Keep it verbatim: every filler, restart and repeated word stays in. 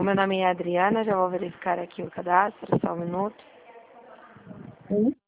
O meu nome é Adriana, já vou verificar aqui o cadastro, só um minuto. Sim.